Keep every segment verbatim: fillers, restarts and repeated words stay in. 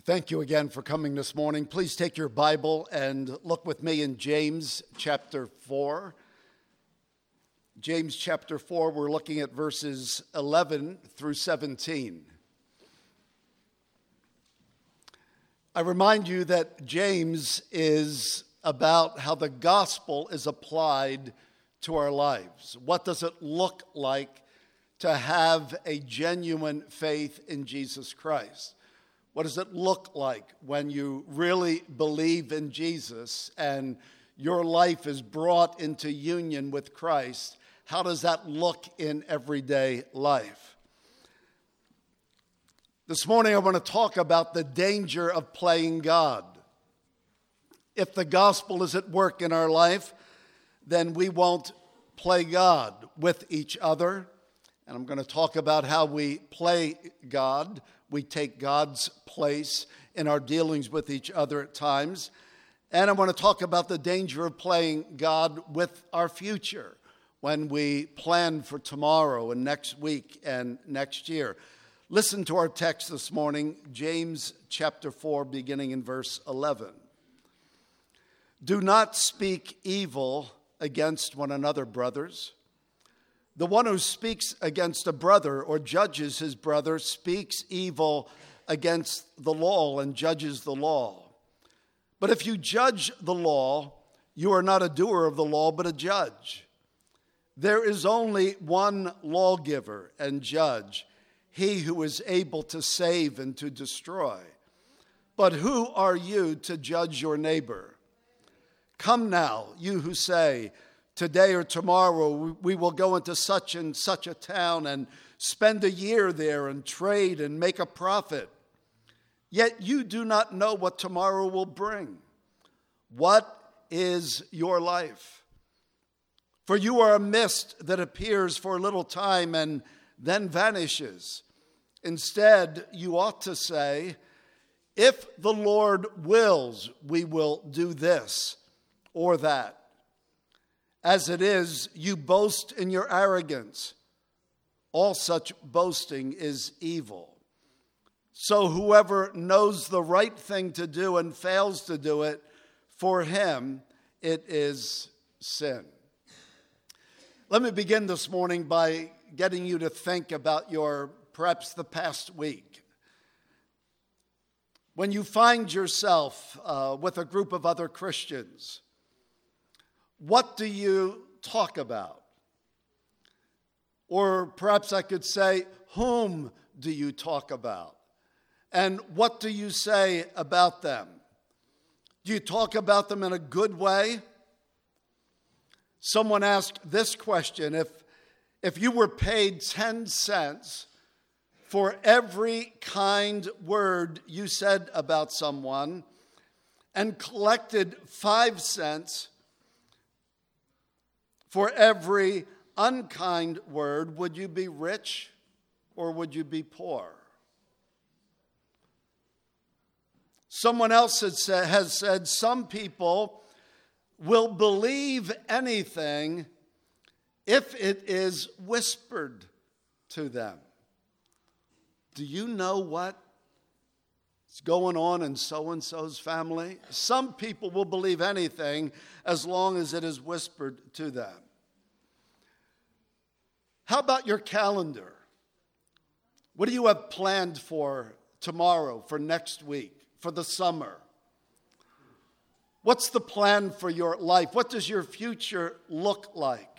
Thank you again for coming this morning. Please take your Bible and look with me in James chapter four. James chapter four, we're looking at verses eleven through seventeen. I remind you that James is about how the gospel is applied to our lives. What does it look like to have a genuine faith in Jesus Christ? What does it look like when you really believe in Jesus and your life is brought into union with Christ? How does that look in everyday life? This morning I want to talk about the danger of playing God. If the gospel is at work in our life, then we won't play God with each other. And I'm going to talk about how we play God. We take God's place in our dealings with each other at times. And I want to talk about the danger of playing God with our future when we plan for tomorrow and next week and next year. Listen to our text this morning, James chapter four, beginning in verse eleven. Do not speak evil against one another, brothers. The one who speaks against a brother or judges his brother speaks evil against the law and judges the law. But if you judge the law, you are not a doer of the law, but a judge. There is only one lawgiver and judge, he who is able to save and to destroy. But who are you to judge your neighbor? Come now, you who say, today or tomorrow we will go into such and such a town and spend a year there and trade and make a profit. Yet you do not know what tomorrow will bring. What is your life? For you are a mist that appears for a little time and then vanishes. Instead, you ought to say, if the Lord wills, we will do this or that. As it is, you boast in your arrogance. All such boasting is evil. So whoever knows the right thing to do and fails to do it, for him it is sin. Let me begin this morning by getting you to think about your, perhaps the past week. When you find yourself uh, with a group of other Christians, what do you talk about? Or perhaps I could say, whom do you talk about? And what do you say about them? Do you talk about them in a good way? Someone asked this question, if, if you were paid ten cents for every kind word you said about someone and collected five cents for every unkind word, would you be rich or would you be poor? Someone else has said, has said some people will believe anything if it is whispered to them. Do you know what's going on in so-and-so's family? Some people will believe anything as long as it is whispered to them. How about your calendar? What do you have planned for tomorrow, for next week, for the summer? What's the plan for your life? What does your future look like?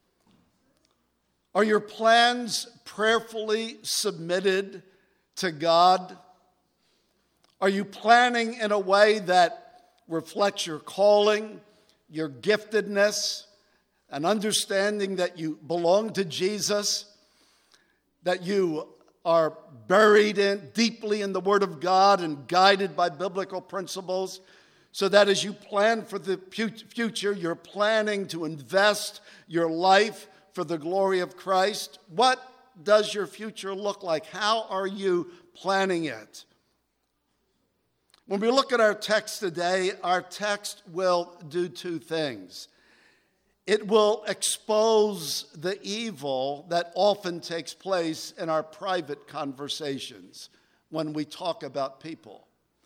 Are your plans prayerfully submitted to God? Are you planning in a way that reflects your calling, your giftedness, an understanding that you belong to Jesus, that you are buried in deeply in the Word of God and guided by biblical principles, so that as you plan for the future, you're planning to invest your life for the glory of Christ? What does your future look like? How are you planning it? When we look at our text today, our text will do two things. It will expose the evil that often takes place in our private conversations when we talk about people.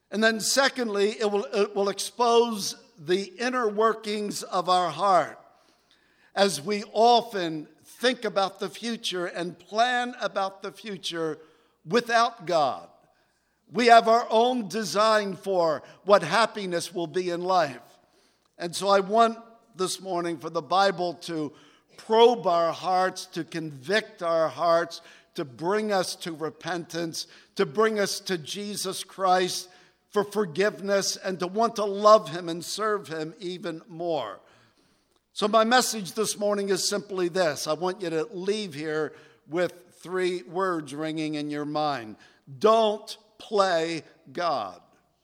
And then secondly, it will, it will expose the inner workings of our heart as we often think about the future and plan about the future without God. We have our own design for what happiness will be in life. And so I want this morning for the Bible to probe our hearts, to convict our hearts, to bring us to repentance, to bring us to Jesus Christ for forgiveness, and to want to love him and serve him even more. So my message this morning is simply this. I want you to leave here with three words ringing in your mind. Don't play God.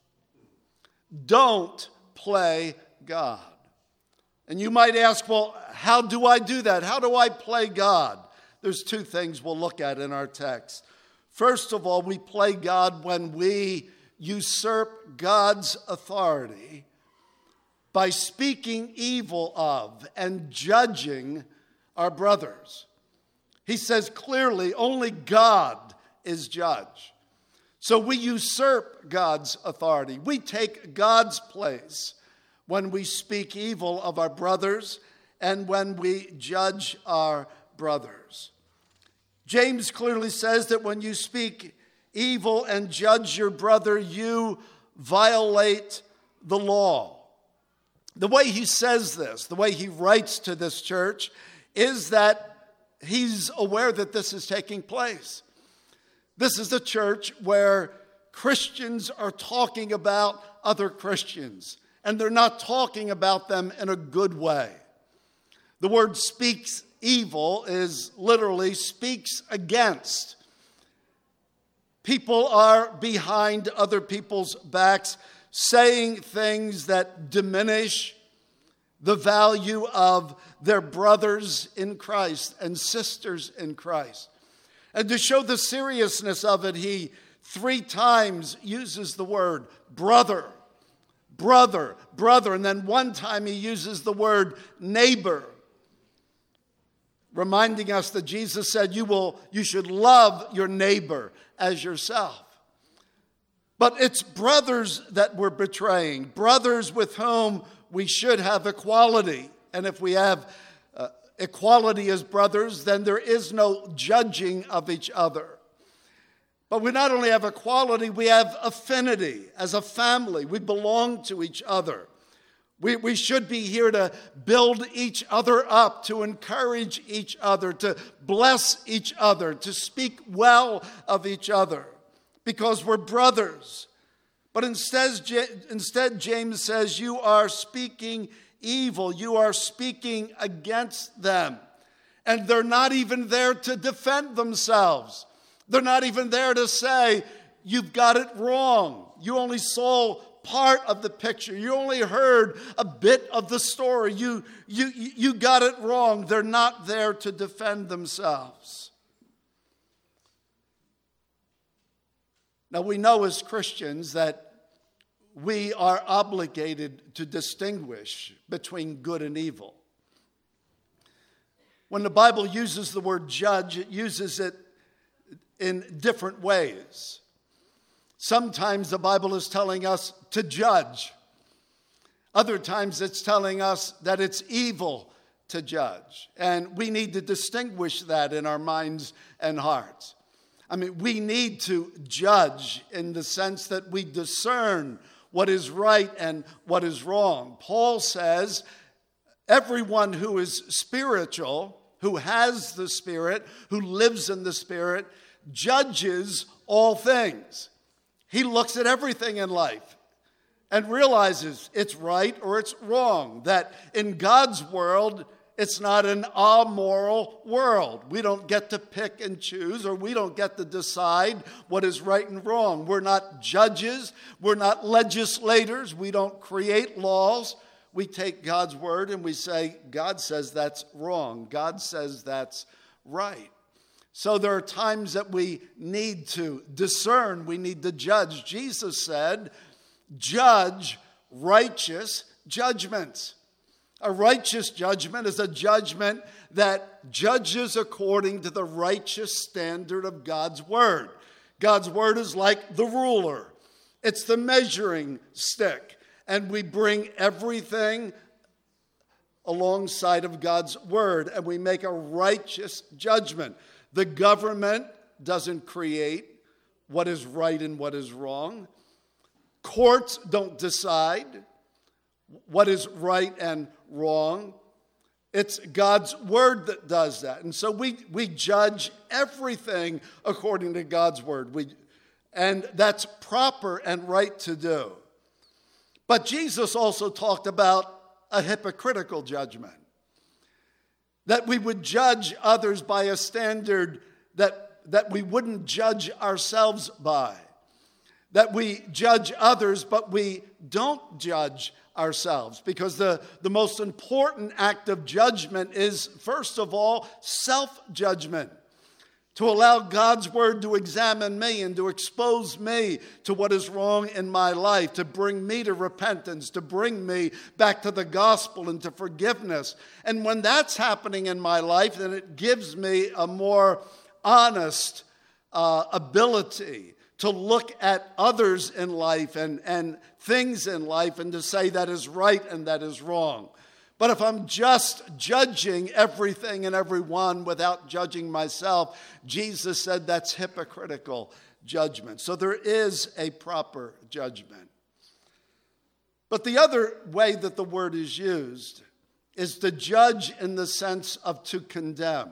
Don't play God. And you might ask, well, how do I do that? How do I play God? There's two things we'll look at in our text. First of all, we play God when we usurp God's authority by speaking evil of and judging our brothers. He says clearly, only God is judge. So we usurp God's authority. We take God's place when we speak evil of our brothers and when we judge our brothers. James clearly says that when you speak evil and judge your brother, you violate the law. The way he says this, the way he writes to this church, is that he's aware that this is taking place. This is a church where Christians are talking about other Christians, and they're not talking about them in a good way. The word speaks evil is literally speaks against. People are behind other people's backs, saying things that diminish the value of their brothers in Christ and sisters in Christ. And to show the seriousness of it, he three times uses the word brother, brother, brother. And then one time he uses the word neighbor, reminding us that Jesus said you will, you should love your neighbor as yourself. But it's brothers that we're betraying, brothers with whom we should have equality. And if we have uh, equality as brothers, then there is no judging of each other. But we not only have equality, we have affinity. As a family, we belong to each other. We, we should be here to build each other up, to encourage each other, to bless each other, to speak well of each other, because we're brothers. But instead, instead, James says, you are speaking evil. You are speaking against them. And they're not even there to defend themselves. They're not even there to say, you've got it wrong. You only saw part of the picture. You only heard a bit of the story. You, you, you got it wrong. They're not there to defend themselves. Now, we know as Christians that we are obligated to distinguish between good and evil. When the Bible uses the word judge, it uses it in different ways. Sometimes the Bible is telling us to judge. Other times it's telling us that it's evil to judge. And we need to distinguish that in our minds and hearts. I mean, we need to judge in the sense that we discern what is right and what is wrong. Paul says, everyone who is spiritual, who has the Spirit, who lives in the Spirit, judges all things. He looks at everything in life and realizes it's right or it's wrong, that in God's world, it's not an amoral world. We don't get to pick and choose, or we don't get to decide what is right and wrong. We're not judges. We're not legislators. We don't create laws. We take God's word and we say, God says that's wrong. God says that's right. So there are times that we need to discern. We need to judge. Jesus said, judge righteous judgments. A righteous judgment is a judgment that judges according to the righteous standard of God's word. God's word is like the ruler. It's the measuring stick. And we bring everything alongside of God's word, and we make a righteous judgment. The government doesn't create what is right and what is wrong. Courts don't decide what is right and wrong. It's God's word that does that. And so we, we judge everything according to God's word. We, and that's proper and right to do. But Jesus also talked about a hypocritical judgment. That we would judge others by a standard that, that we wouldn't judge ourselves by. That we judge others, but we don't judge ourselves. Because the, the most important act of judgment is, first of all, self-judgment. To allow God's word to examine me and to expose me to what is wrong in my life, to bring me to repentance, to bring me back to the gospel and to forgiveness. And when that's happening in my life, then it gives me a more honest uh, ability to look at others in life and, and things in life and to say that is right and that is wrong. But if I'm just judging everything and everyone without judging myself, Jesus said that's hypocritical judgment. So there is a proper judgment. But the other way that the word is used is to judge in the sense of to condemn,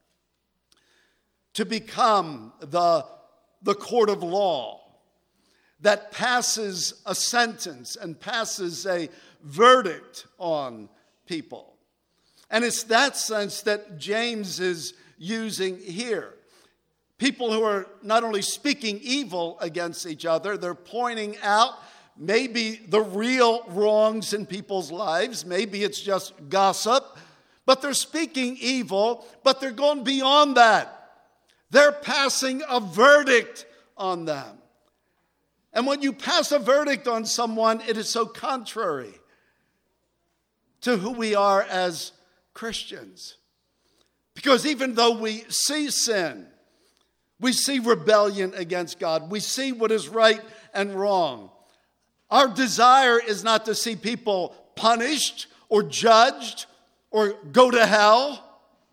to become the, the court of law that passes a sentence and passes a verdict on people. And it's that sense that James is using here. People who are not only speaking evil against each other, they're pointing out maybe the real wrongs in people's lives. Maybe it's just gossip, but they're speaking evil, but they're going beyond that. They're passing a verdict on them. And when you pass a verdict on someone, it is so contrary to who we are as Christians. Because even though we see sin, we see rebellion against God, we see what is right and wrong, our desire is not to see people punished or judged or go to hell.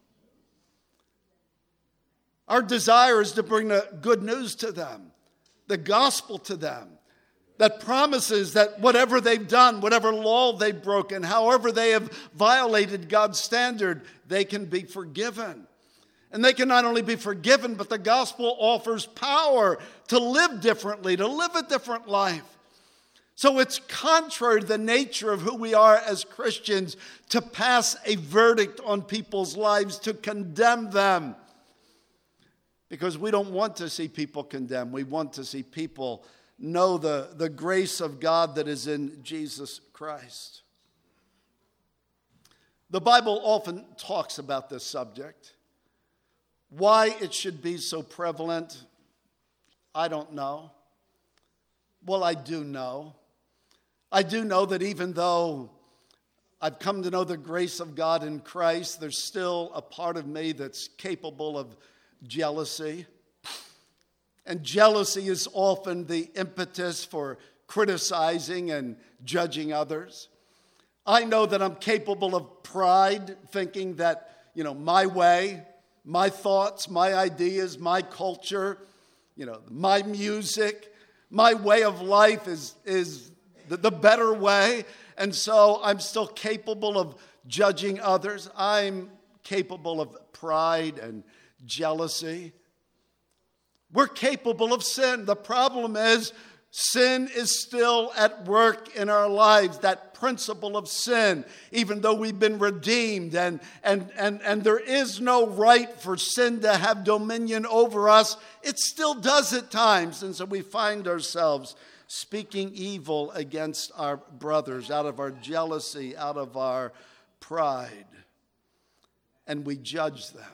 Our desire is to bring the good news to them, the gospel to them, that promises that whatever they've done, whatever law they've broken, however they have violated God's standard, they can be forgiven. And they can not only be forgiven, but the gospel offers power to live differently, to live a different life. So it's contrary to the nature of who we are as Christians to pass a verdict on people's lives, to condemn them. Because we don't want to see people condemned. We want to see people know the, the grace of God that is in Jesus Christ. The Bible often talks about this subject. Why it should be so prevalent, I don't know. Well, I do know. I do know that even though I've come to know the grace of God in Christ, there's still a part of me that's capable of jealousy. And jealousy is often the impetus for criticizing and judging others. I know that I'm capable of pride, thinking that, you know, my way, my thoughts, my ideas, my culture, you know, my music, my way of life is, is the, the better way. And so I'm still capable of judging others. I'm capable of pride and jealousy. We're capable of sin. The problem is sin is still at work in our lives, that principle of sin, even though we've been redeemed and, and, and, and there is no right for sin to have dominion over us, it still does at times. And so we find ourselves speaking evil against our brothers out of our jealousy, out of our pride, and we judge them.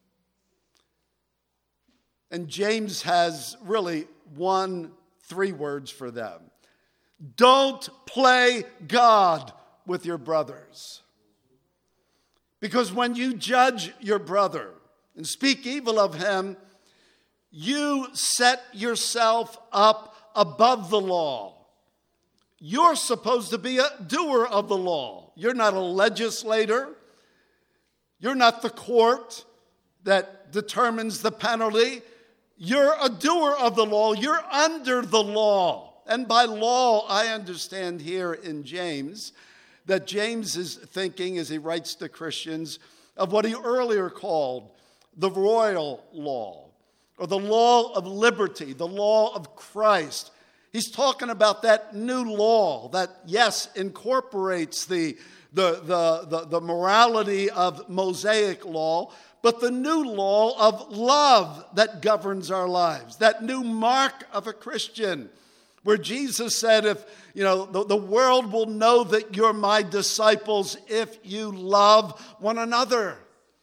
And James has really one, three words for them. Don't play God with your brothers. Because when you judge your brother and speak evil of him, you set yourself up above the law. You're supposed to be a doer of the law. You're not a legislator. You're not the court that determines the penalty. You're a doer of the law. You're under the law. And by law, I understand here in James that James is thinking, as he writes to Christians, of what he earlier called the royal law, or the law of liberty, the law of Christ. He's talking about that new law that, yes, incorporates the, the, the, the, the morality of Mosaic law, but the new law of love that governs our lives, that new mark of a Christian, where Jesus said, if you know, the, the world will know that you're my disciples if you love one another.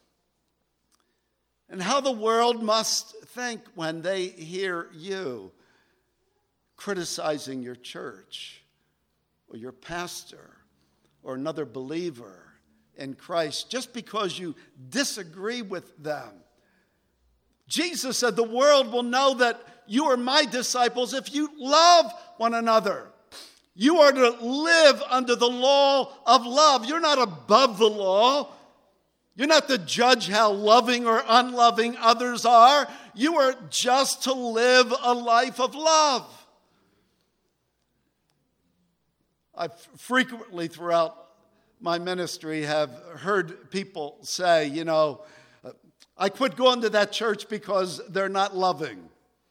And how the world must think when they hear you criticizing your church or your pastor or another believer in Christ just because you disagree with them. Jesus said the world will know that you are my disciples if you love one another. You are to live under the law of love. You're not above the law. You're not to judge how loving or unloving others are. You are just to live a life of love. I've frequently throughout my ministry have heard people say, you know, I quit going to that church because they're not loving.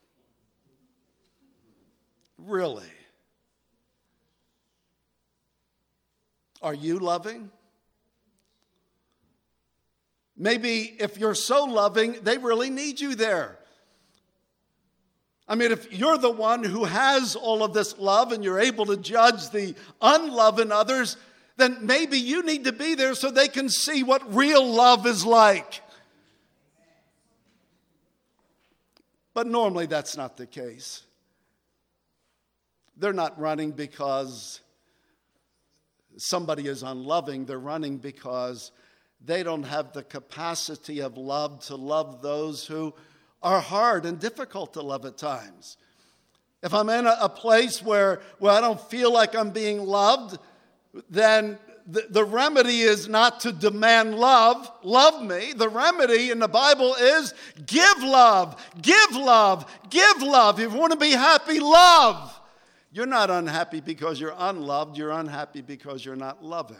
Really? Are you loving? Maybe if you're so loving, they really need you there. I mean, if you're the one who has all of this love and you're able to judge the unlove in others, then maybe you need to be there so they can see what real love is like. But normally that's not the case. They're not running because somebody is unloving. They're running because they don't have the capacity of love to love those who are hard and difficult to love at times. If I'm in a, a place where, where I don't feel like I'm being loved, then the, the remedy is not to demand love. Love me. The remedy in the Bible is give love, give love, give love. If you want to be happy, love. You're not unhappy because you're unloved. You're unhappy because you're not loving.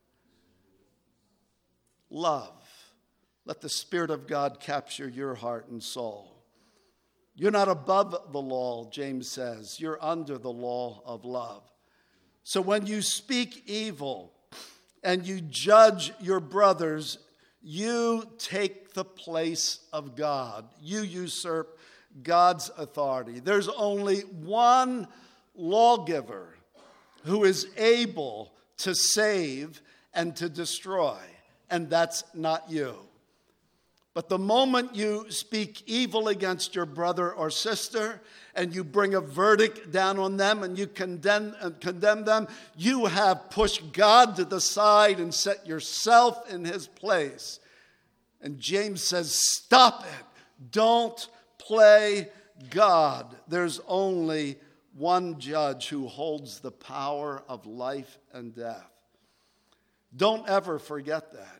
Love. Let the Spirit of God capture your heart and soul. You're not above the law, James says. You're under the law of love. So when you speak evil and you judge your brothers, you take the place of God. You usurp God's authority. There's only one lawgiver who is able to save and to destroy, and that's not you. But the moment you speak evil against your brother or sister and you bring a verdict down on them and you condemn, uh, condemn them, you have pushed God to the side and set yourself in his place. And James says, stop it. Don't play God. There's only one judge who holds the power of life and death. Don't ever forget that.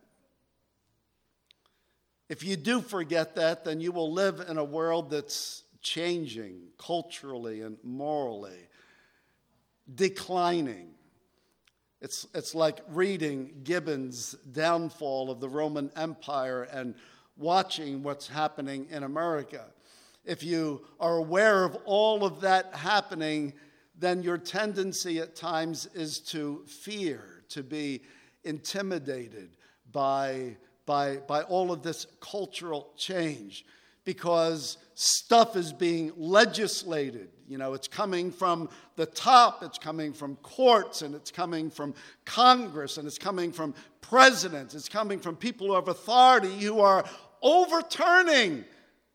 If you do forget that, then you will live in a world that's changing culturally and morally, declining. It's, it's like reading Gibbon's Downfall of the Roman Empire and watching what's happening in America. If you are aware of all of that happening, then your tendency at times is to fear, to be intimidated by By, by all of this cultural change, because stuff is being legislated. You know, it's coming from the top, it's coming from courts, and it's coming from Congress, and it's coming from presidents, it's coming from people who have authority who are overturning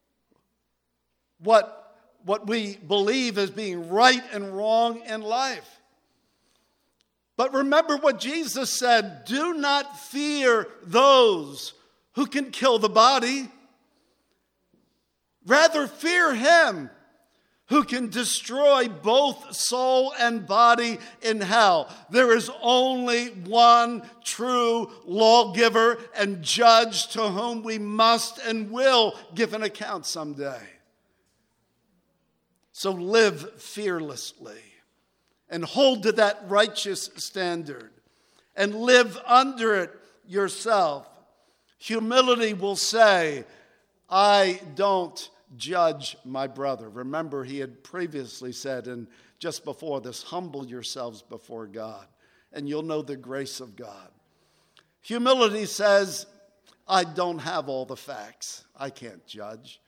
what, what we believe as being right and wrong in life. But remember what Jesus said, do not fear those who can kill the body. Rather fear him who can destroy both soul and body in hell. There is only one true lawgiver and judge to whom we must and will give an account someday. So live fearlessly and hold to that righteous standard and live under it yourself. Humility will say, I don't judge my brother. Remember, he had previously said, and just before this, humble yourselves before God, and you'll know the grace of God. Humility says, I don't have all the facts. I can't judge.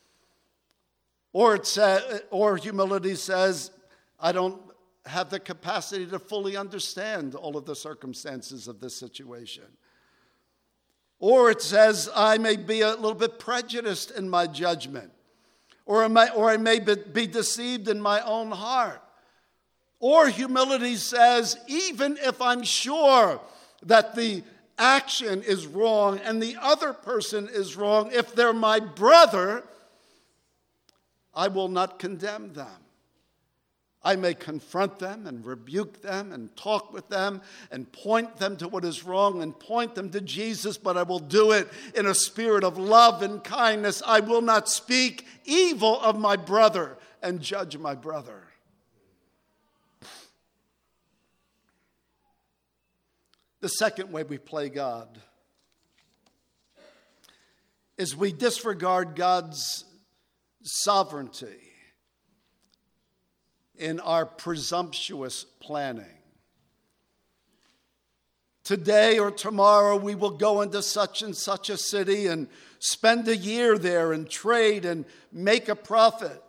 Or it sa- or humility says, I don't have the capacity to fully understand all of the circumstances of this situation. Or it says, I may be a little bit prejudiced in my judgment. Or I may, or I may be deceived in my own heart. Or humility says, even if I'm sure that the action is wrong and the other person is wrong, if they're my brother, I will not condemn them. I may confront them and rebuke them and talk with them and point them to what is wrong and point them to Jesus, but I will do it in a spirit of love and kindness. I will not speak evil of my brother and judge my brother. The second way we play God is we disregard God's sovereignty in our presumptuous planning. Today or tomorrow we will go into such and such a city and spend a year there and trade and make a profit.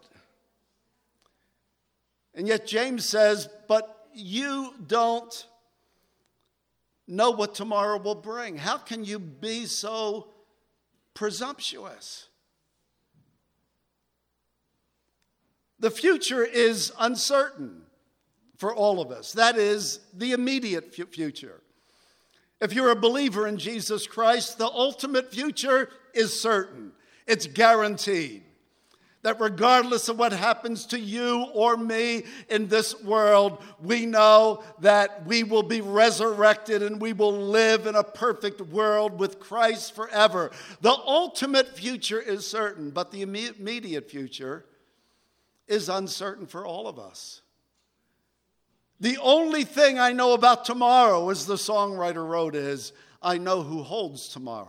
And yet James says, but you don't know what tomorrow will bring. How can you be so presumptuous? The future is uncertain for all of us. That is the immediate future. If you're a believer in Jesus Christ, the ultimate future is certain. It's guaranteed. That regardless of what happens to you or me in this world, we know that we will be resurrected and we will live in a perfect world with Christ forever. The ultimate future is certain, but the immediate future is uncertain for all of us. The only thing I know about tomorrow, as the songwriter wrote, is I know who holds tomorrow.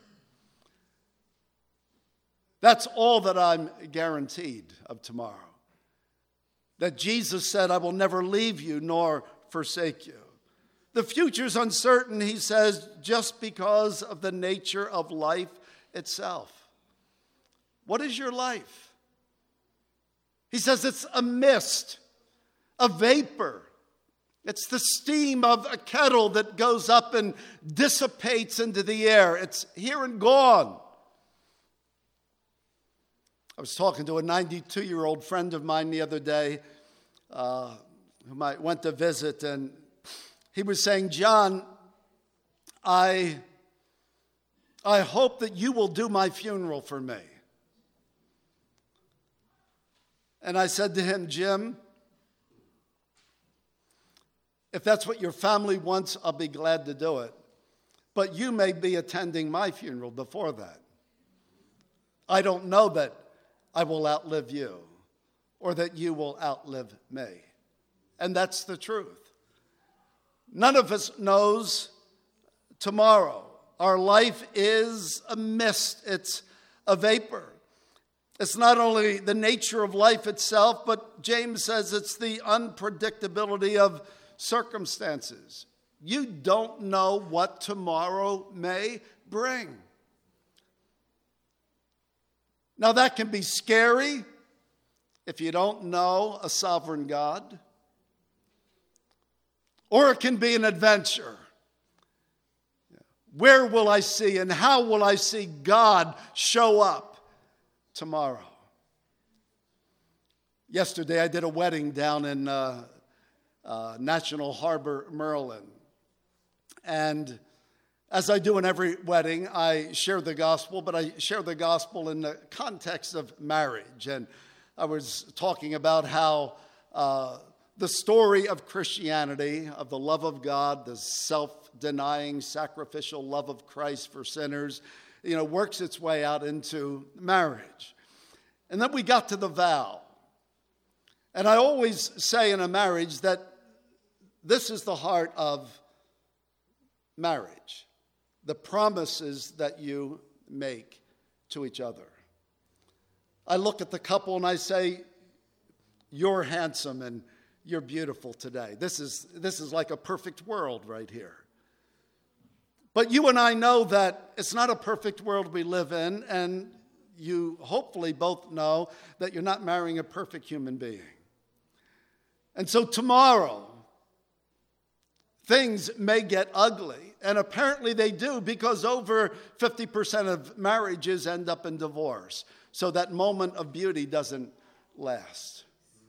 That's all that I'm guaranteed of tomorrow. That Jesus said, I will never leave you nor forsake you. The future's uncertain, he says, just because of the nature of life itself. What is your life? He says it's a mist, a vapor. It's the steam of a kettle that goes up and dissipates into the air. It's here and gone. I was talking to a ninety-two-year-old friend of mine the other day uh, whom I went to visit, and he was saying, John, I, I hope that you will do my funeral for me. And I said to him, Jim, if that's what your family wants, I'll be glad to do it. But you may be attending my funeral before that. I don't know that I will outlive you or that you will outlive me. And that's the truth. None of us knows tomorrow. Our life is a mist. It's a vapor. It's not only the nature of life itself, but James says it's the unpredictability of circumstances. You don't know what tomorrow may bring. Now that can be scary if you don't know a sovereign God, or it can be an adventure. Where will I see and how will I see God show up tomorrow? Yesterday I did a wedding down in uh, uh, National Harbor, Maryland. And as I do in every wedding, I share the gospel, but I share the gospel in the context of marriage. And I was talking about how uh, the story of Christianity, of the love of God, the self-denying, sacrificial love of Christ for sinners, you know, works its way out into marriage. And then we got to the vow. And I always say in a marriage that this is the heart of marriage, the promises that you make to each other. I look at the couple and I say, you're handsome and you're beautiful today. This is, this is like a perfect world right here. But you and I know that it's not a perfect world we live in, and you hopefully both know that you're not marrying a perfect human being. And so tomorrow, things may get ugly, and apparently they do, because over fifty percent of marriages end up in divorce. So that moment of beauty doesn't last.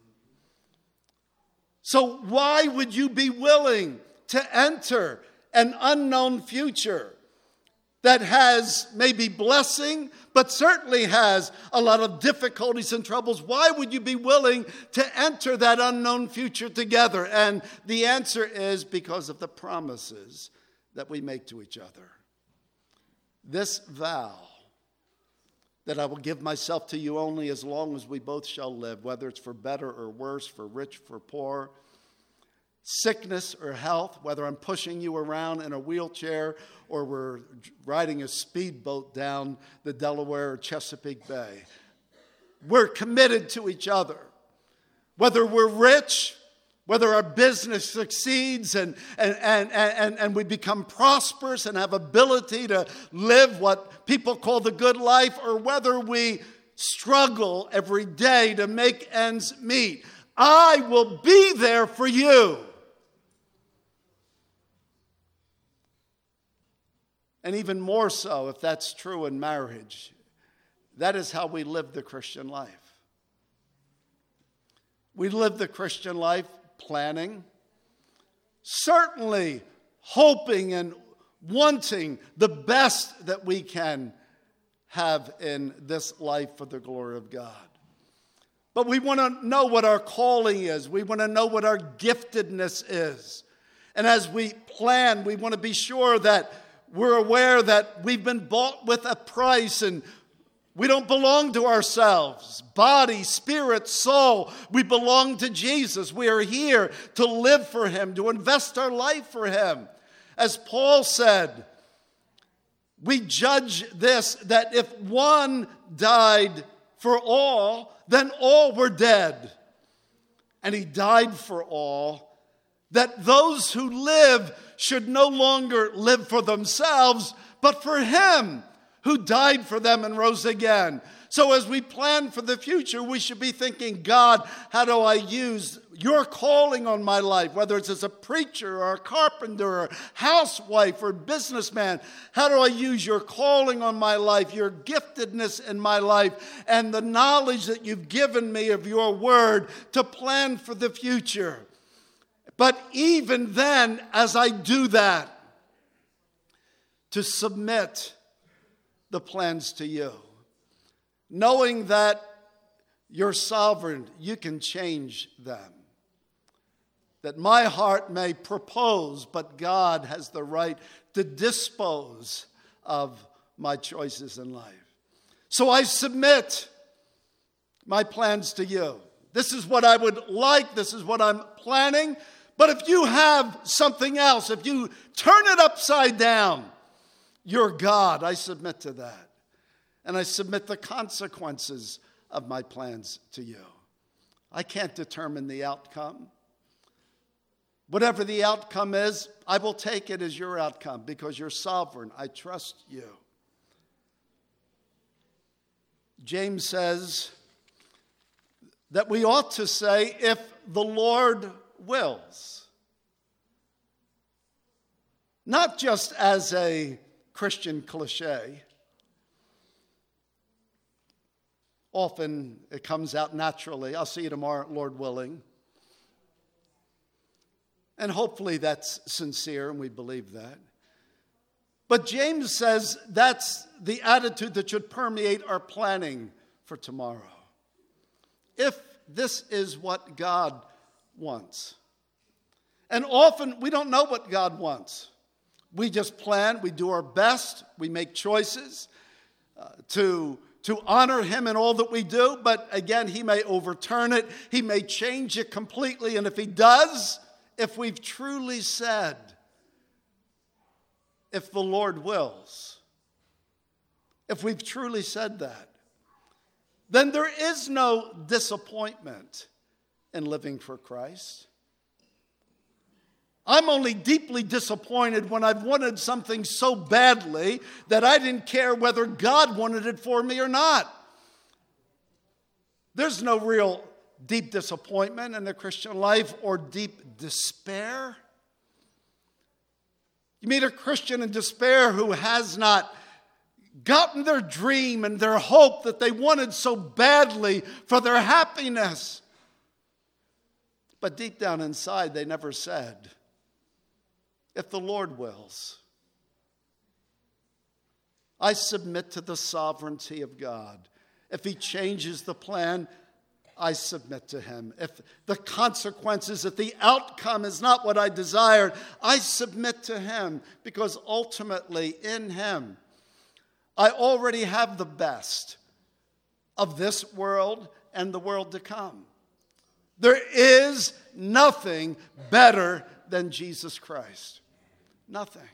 So why would you be willing to enter an unknown future that has maybe blessing, but certainly has a lot of difficulties and troubles? Why would you be willing to enter that unknown future together? And the answer is because of the promises that we make to each other. This vow, that I will give myself to you only as long as we both shall live, whether it's for better or worse, for rich, for poor, sickness or health, whether I'm pushing you around in a wheelchair or we're riding a speedboat down the Delaware or Chesapeake Bay. We're committed to each other. Whether we're rich, whether our business succeeds and, and, and, and, and we become prosperous and have ability to live what people call the good life, or whether we struggle every day to make ends meet, I will be there for you. And even more so, if that's true in marriage, that is how we live the Christian life. We live the Christian life planning, certainly hoping and wanting the best that we can have in this life for the glory of God. But we want to know what our calling is. We want to know what our giftedness is. And as we plan, we want to be sure that we're aware that we've been bought with a price and we don't belong to ourselves. Body, spirit, soul, we belong to Jesus. We are here to live for Him, to invest our life for Him. As Paul said, we judge this, that if one died for all, then all were dead. And He died for all, that those who live should no longer live for themselves, but for Him who died for them and rose again. So as we plan for the future, we should be thinking, God, how do I use your calling on my life, whether it's as a preacher or a carpenter or a housewife or businessman? How do I use your calling on my life, your giftedness in my life, and the knowledge that you've given me of your word to plan for the future? But even then, as I do that, to submit the plans to you, knowing that you're sovereign, you can change them. That my heart may propose, but God has the right to dispose of my choices in life. So I submit my plans to you. This is what I would like. This is what I'm planning. But if you have something else, if you turn it upside down, you're God. I submit to that. And I submit the consequences of my plans to you. I can't determine the outcome. Whatever the outcome is, I will take it as your outcome because you're sovereign. I trust you. James says that we ought to say, if the Lord wills. Not just as a Christian cliche. Often it comes out naturally. I'll see you tomorrow, Lord willing. And hopefully that's sincere and we believe that. But James says that's the attitude that should permeate our planning for tomorrow. if this is what God wants. And often we don't know what God wants. We just plan, we do our best, we make choices uh, to, to honor him in all that we do. But again, he may overturn it. He may change it completely. And if he does, if we've truly said, if the Lord wills, if we've truly said that, then there is no disappointment in living for Christ. I'm only deeply disappointed when I've wanted something so badly that I didn't care whether God wanted it for me or not. There's no real deep disappointment in the Christian life or deep despair. You meet a Christian in despair who has not gotten their dream and their hope that they wanted so badly for their happiness. But deep down inside, they never said, if the Lord wills. I submit to the sovereignty of God. If he changes the plan, I submit to him. If the consequences, if the outcome is not what I desired, I submit to him, because ultimately in him, I already have the best of this world and the world to come. There is nothing better than Jesus Christ. Nothing.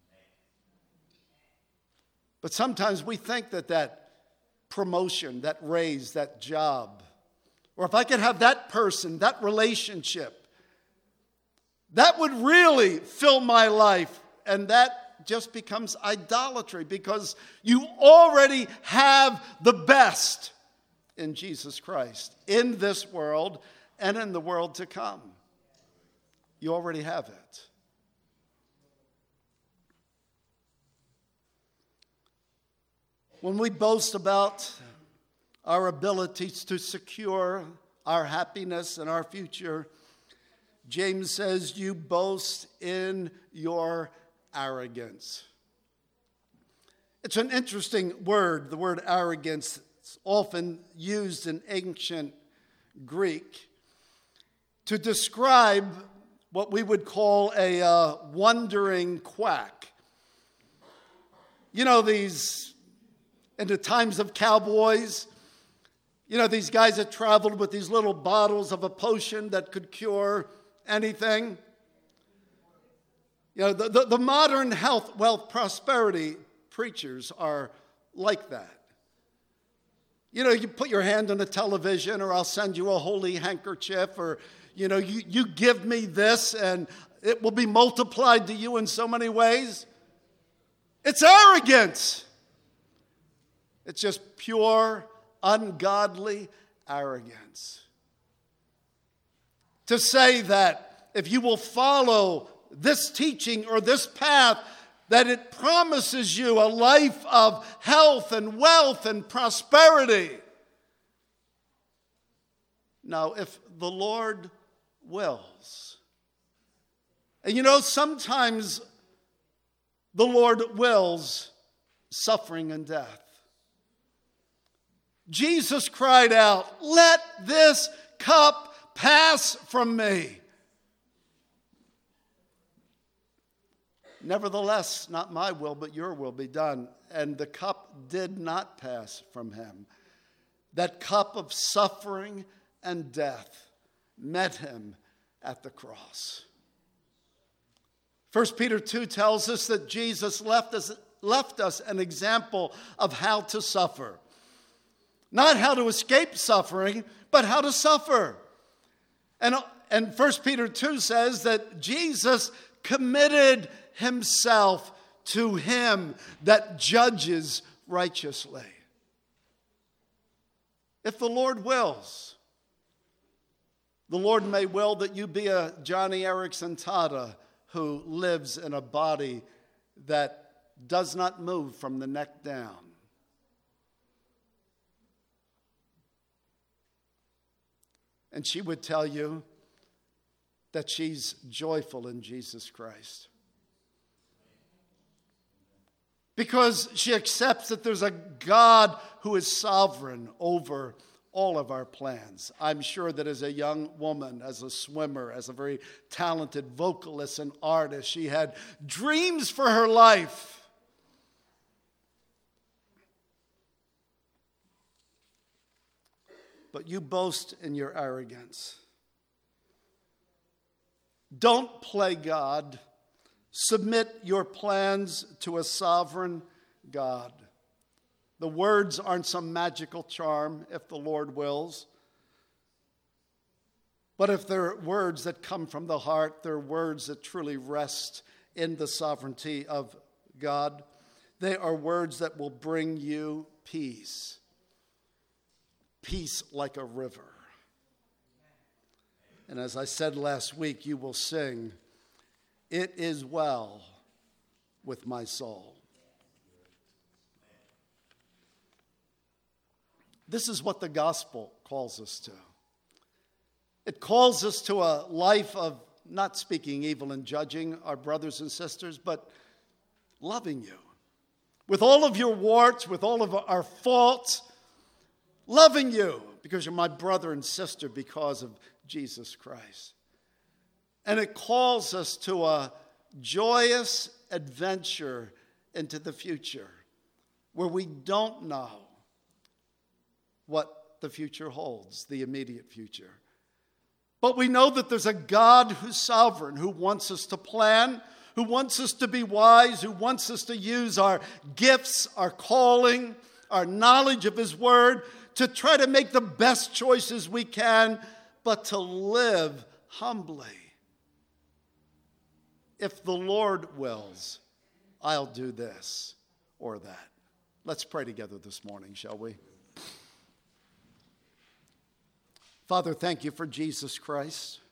But sometimes we think that that promotion, that raise, that job, or if I could have that person, that relationship, that would really fill my life. And that just becomes idolatry, because you already have the best in Jesus Christ, in this world and in the world to come. You already have it. When we boast about our abilities to secure our happiness and our future, James says, you boast in your arrogance. It's an interesting word, the word arrogance. It's often used in ancient Greek to describe what we would call a uh, wandering quack. You know, these, in the times of cowboys, you know, these guys that traveled with these little bottles of a potion that could cure anything. You know, the, the, the modern health, wealth, prosperity preachers are like that. You know, you put your hand on the television, or I'll send you a holy handkerchief, or, you know, you, you give me this and it will be multiplied to you in so many ways. It's arrogance. It's just pure, ungodly arrogance. To say that if you will follow this teaching or this path, that it promises you a life of health and wealth and prosperity. Now, if the Lord wills. And you know, sometimes the Lord wills suffering and death. Jesus cried out, "Let this cup pass from me. Nevertheless, not my will, but your will be done." And the cup did not pass from him. That cup of suffering and death met him at the cross. First Peter two tells us that Jesus left us, left us an example of how to suffer. Not how to escape suffering, but how to suffer. And, and First Peter two says that Jesus committed himself to him that judges righteously. If the Lord wills, the Lord may will that you be a Johnny Erickson Tada who lives in a body that does not move from the neck down. And she would tell you that she's joyful in Jesus Christ. Because she accepts that there's a God who is sovereign over all of our plans. I'm sure that as a young woman, as a swimmer, as a very talented vocalist and artist, she had dreams for her life. But you boast in your arrogance. Don't play God. Submit your plans to a sovereign God. The words aren't some magical charm, if the Lord wills. But if they're words that come from the heart, they're words that truly rest in the sovereignty of God. They are words that will bring you peace. Peace like a river. And as I said last week, you will sing, "It is well with my soul." This is what the gospel calls us to. It calls us to a life of not speaking evil and judging our brothers and sisters, but loving you. With all of your warts, with all of our faults, loving you because you're my brother and sister because of Jesus Christ. And it calls us to a joyous adventure into the future where we don't know what the future holds, the immediate future. But we know that there's a God who's sovereign, who wants us to plan, who wants us to be wise, who wants us to use our gifts, our calling, our knowledge of his word to try to make the best choices we can, but to live humbly. If the Lord wills, I'll do this or that. Let's pray together this morning, shall we? Father, thank you for Jesus Christ,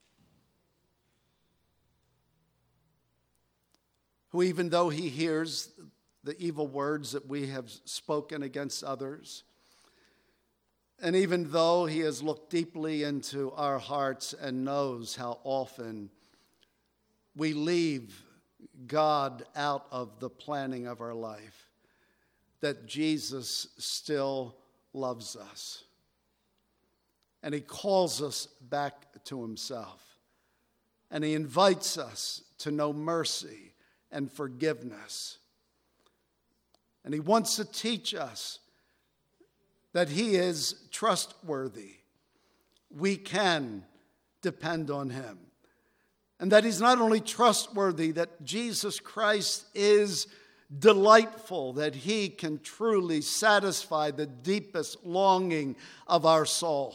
who even though he hears the evil words that we have spoken against others, and even though he has looked deeply into our hearts and knows how often we leave God out of the planning of our life, that Jesus still loves us. And he calls us back to himself. And he invites us to know mercy and forgiveness. And he wants to teach us that he is trustworthy. We can depend on him. And that he's not only trustworthy, that Jesus Christ is delightful, that he can truly satisfy the deepest longing of our soul.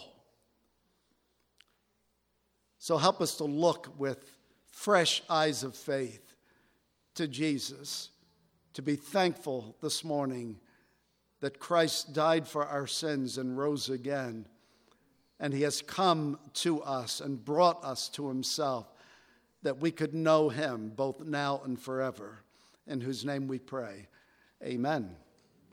So help us to look with fresh eyes of faith to Jesus, to be thankful this morning that Christ died for our sins and rose again, and he has come to us and brought us to himself, that we could know him both now and forever, in whose name we pray. Amen.